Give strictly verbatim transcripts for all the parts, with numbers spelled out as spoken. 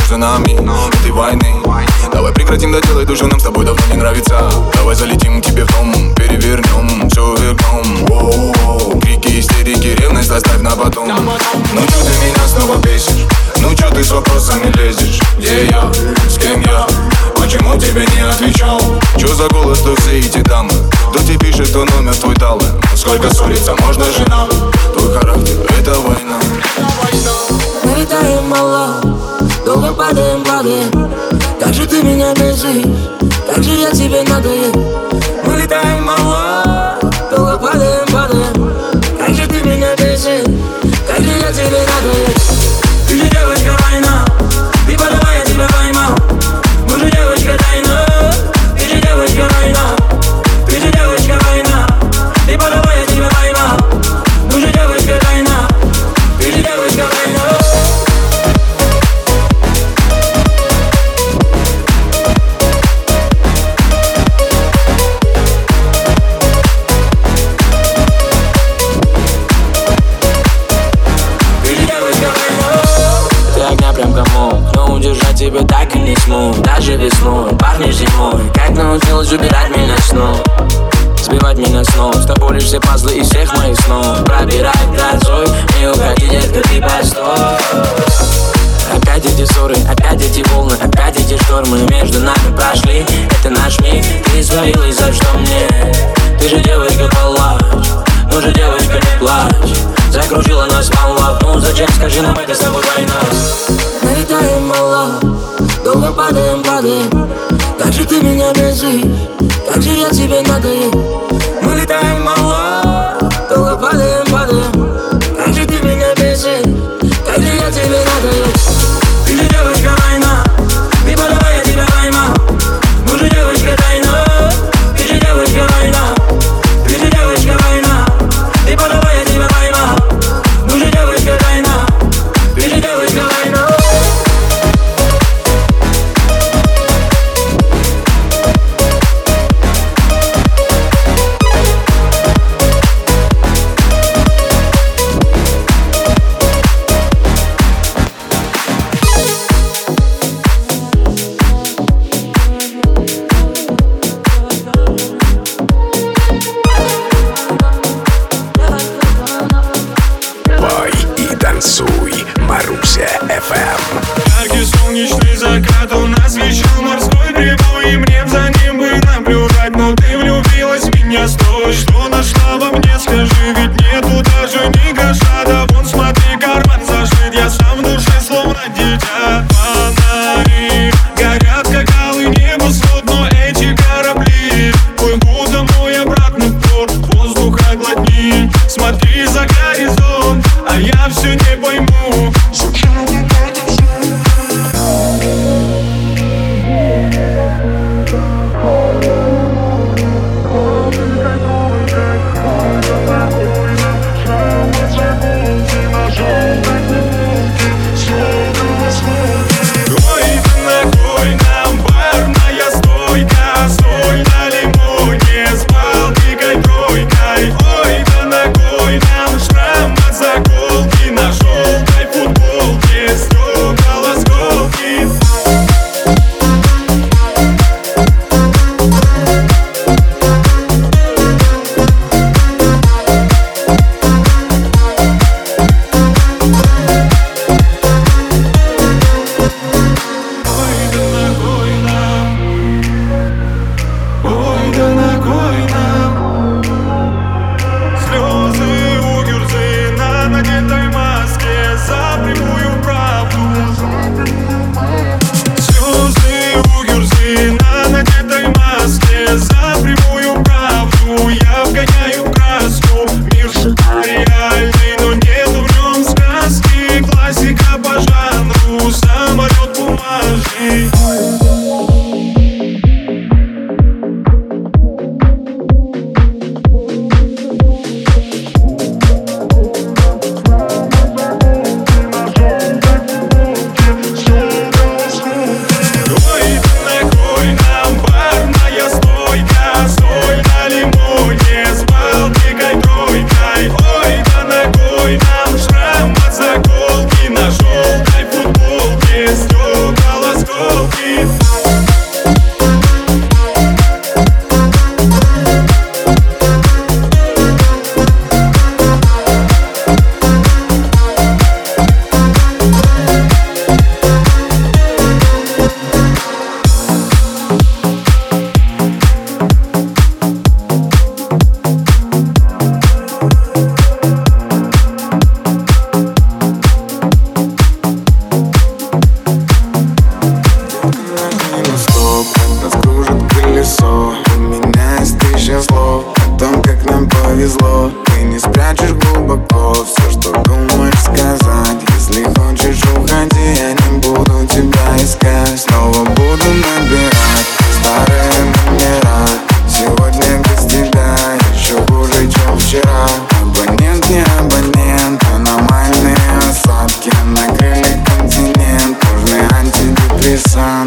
за нами этой войны. Давай прекратим доделать то, что нам с тобой давно не нравится. Давай залетим к тебе в дом, перевернем все вверх дном. Воу-воу. Крики, истерики, ревность оставь на потом. Ну чё ты меня снова бесишь? Ну чё ты с вопросами лезешь? Где я? С кем я? Почему тебе не отвечал? Чё за голос, что все эти дамы? Кто тебе пишет, кто номер твой дал? Сколько ссориться можно, жена? Твой характер — это война. Мы летаем мало, долго падаем, падаем. Как же ты меня бесишь, как же я тебе надоел. Мы летаем мало, долго падаем, падаем. Как же ты меня бесишь, как же я тебе надоел. Ты же девочка война, ты подавай, я тебя поймал. Мы же девочка тайна, ты же девочка война. Ты же девочка война, ты подавай, я тебя поймал. Мы же девочка тайна, ты же девочка война. Тебя так и не смог, даже весной, пахнешь зимой. Как научилась убирать меня снова, сбивать меня снова. С тобой лишь все пазлы из всех моих снов. Пробирай грозой, не уходи, детка, ты постой. Опять эти ссоры, опять эти волны, опять эти штормы между нами прошли. Это наш миг, ты свалилась, за что мне? Ты же девочка, палач, ну же девочка, не плачь. Закружила нас молва, ну зачем, скажи нам, это с тобой война. Мы летаем мало, долго падаем, падаем. Как же ты меня бесишь, как же я тебе надоел. Мы летаем мало, долго падаем, падаем. Как же ты меня бесишь, как же я тебе надоел. Ты же девочка война, ты подавай, я тебя поймал. Мы же девочка тайна, ты же девочка война. Ты же девочка война, ты подавай, я тебя поймал. Мы же девочка тайна, ты же девочка война. Яркий солнечный закат, у нас вещал морской прибой. И мне за ним бы наблюдать, но ты влюбилась в меня. Стой, что нашла во мне, скажи, ведь нету даже ни гроша. Да вон смотри, карман зашит, я сам в душе словно дитя. Фонари горят, как алый небосвод, но эти корабли плывут за мной обратно в порт. Воздух оглотни, смотри за горизонт, а я все не пойму.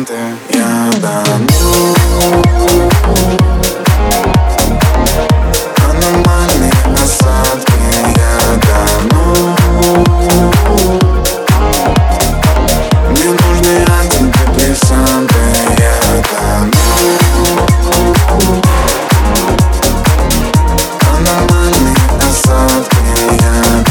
антидепрессанты. Я тону. Аномальные осадки. Я тону. Мне нужны антидепрессанты. Я тону. Аномальные осадки. Я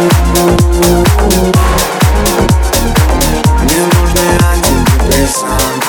тону. Мне нужны антидепрессанты.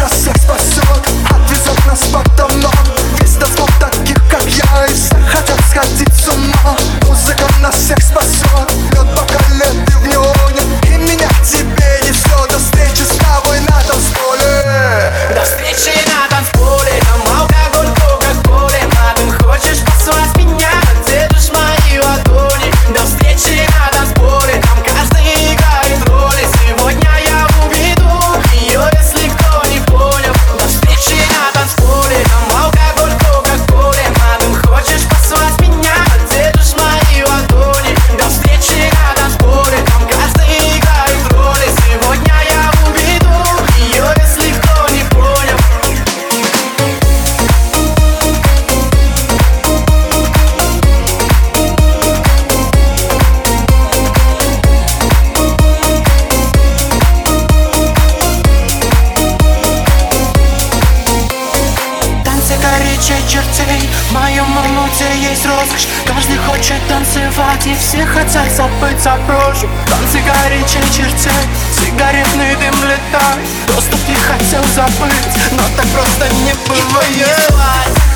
нас всех спасет, отвезет нас по домам. Весь танцпол таких, как я, и все хотят сходить с ума. Музыка нас всех спасет, лед пока лет ты в неоне, и меня к тебе несет. До встречи с тобой на танцполе. До встречи на танцполе. Там алкоголь, кока-коле. Мадам, хочешь послать меня? Где душ мои ладони? До встречи на танцполе. Там каждый играет роли. Сегодня я уведу ее, если кто не понял. До встречи на танцполе. Там алкоголь, кока-коле. Мадам, хочешь послать меня? Где душ мои ладони? До встречи на танцполе. Там каждый играет роли. Сегодня я уведу ее, если кто не понял. Танцы горячей чертей, в моем мамуте есть роскошь. Каждый хочет танцевать, и все хотят забыть о прошлом. Танцы горячей чертей, сигаретный дым летает. Доступ не хотел забыть, но так просто не бывает.